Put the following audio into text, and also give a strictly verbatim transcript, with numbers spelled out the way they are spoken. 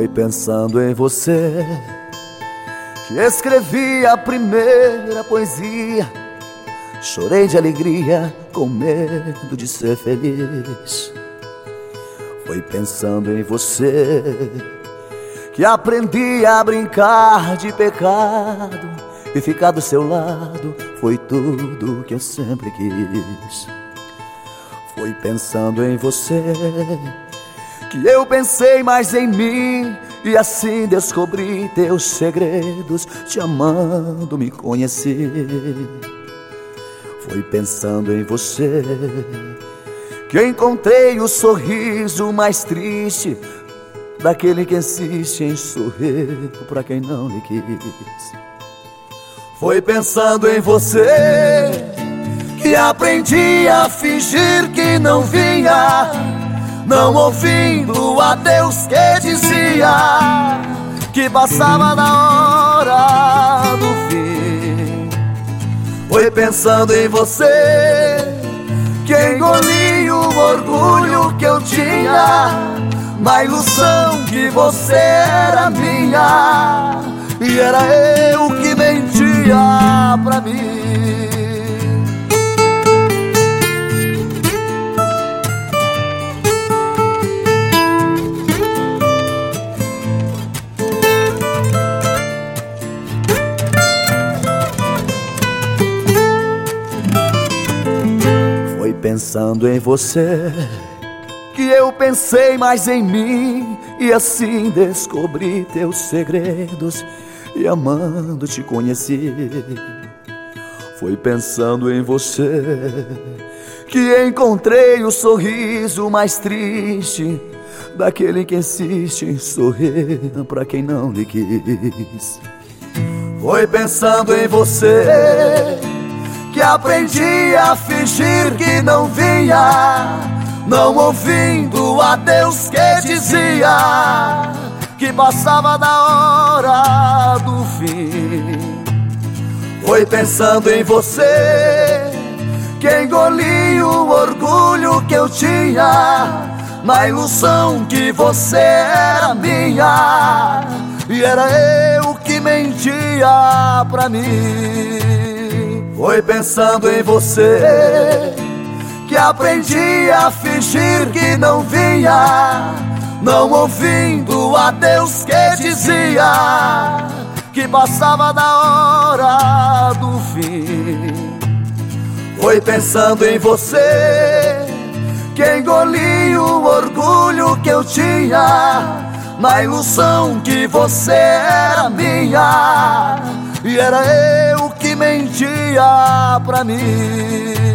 Foi pensando em você que escrevi a primeira poesia. Chorei de alegria com medo de ser feliz. Foi pensando em você que aprendi a brincar de pecado, e ficar do seu lado foi tudo que eu sempre quis. Foi pensando em você que eu pensei mais em mim, e assim descobri teus segredos. Te amando me conheci. Foi pensando em você que encontrei o sorriso mais triste daquele que insiste em sorrir pra quem não lhe quis. Foi pensando em você que aprendi a fingir que não vinha, não ouvindo a Deus que dizia que passava da hora do fim. Foi pensando em você que engoli o orgulho que eu tinha, na ilusão que você era minha, e era eu que mentia pra mim. Foi pensando em você que eu pensei mais em mim, e assim descobri teus segredos, e amando te conheci. Foi pensando em você que encontrei o sorriso mais triste daquele que insiste em sorrir pra quem não lhe quis. Foi pensando em você que aprendi a fingir que não vinha, não ouvindo a Deus que dizia que passava da hora do fim. Foi pensando em você que engoli o orgulho que eu tinha, na ilusão que você era minha, e era eu que mentia pra mim. Foi pensando em você que aprendi a fingir que não vinha, não ouvindo a Deus que dizia que passava da hora do fim. Foi pensando em você que engoli o orgulho que eu tinha, na ilusão que você era minha, e era eu que mentia pra mim.